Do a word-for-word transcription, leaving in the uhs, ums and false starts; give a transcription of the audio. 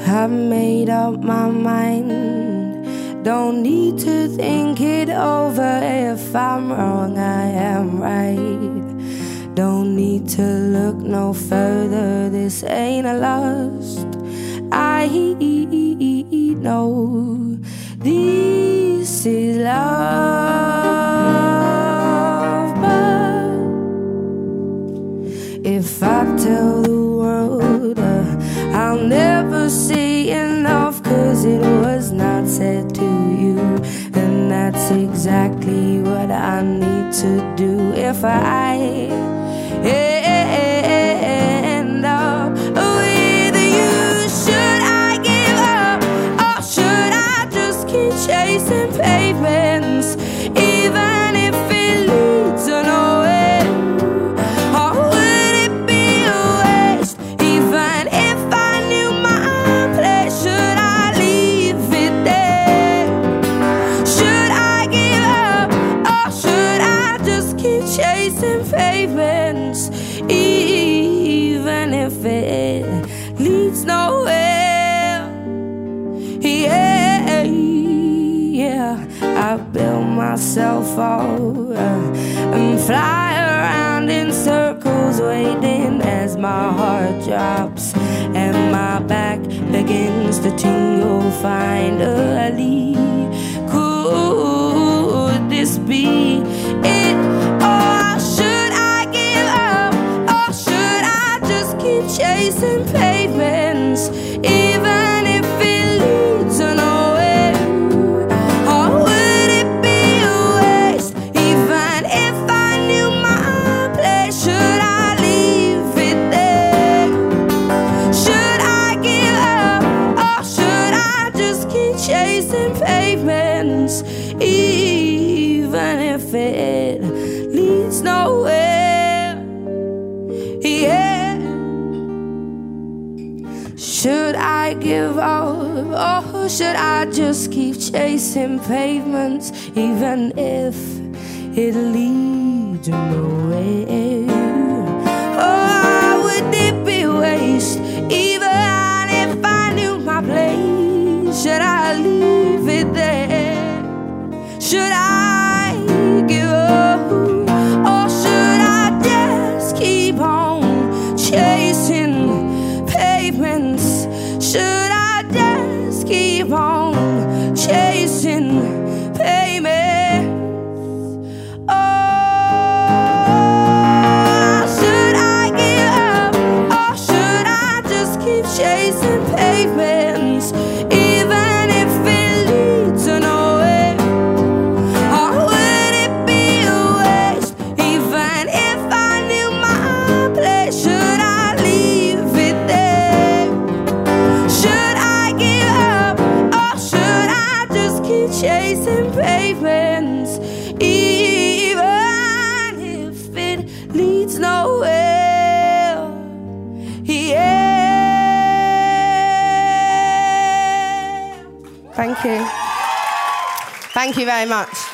I've made up my mind. Don't need to think it over. If I'm wrong, I am right. Don't need to look no further. This ain't a lust. I know this is love. But if I tell the world uh, I'll never say enough, 'cause it was not said to you, and that's exactly what I need to do. If I end up with you, should I give up, or should I just keep chasing pavements, even if it leads to nowhere? Or would it be a waste, even if I knew my place? Should I leave it there? Should I give up, or should I just keep chasing pavements, even if it leads nowhere? Yeah, yeah. I build myself all uh, and fly around in circles, waiting as my heart drops and my back begins to tingle finally. Could this be it? Or should I give up, or should I just keep chasing pavements, even if it leads to nowhere? Or would it be a waste, even if I knew my place? Should I leave it there? Should I give up, or should I just keep chasing pavements, even if it leads nowhere? Yeah. Should I give up, or should I just keep chasing pavements, even if it leads nowhere? Oh, would it be a waste, even if I knew my place? Should I leave it there? Should I give up, or should I just keep on chasing pavements? Should I just keep on chasing pavements? Oh, should I give up, or should I just keep chasing pavements, even if it leads to nowhere? Or would it be a waste, even if I knew my place? Should I leave it there? Should I give up, or should I just keep chasing pavements, even if it leads nowhere? Yeah. Thank you. Thank you very much.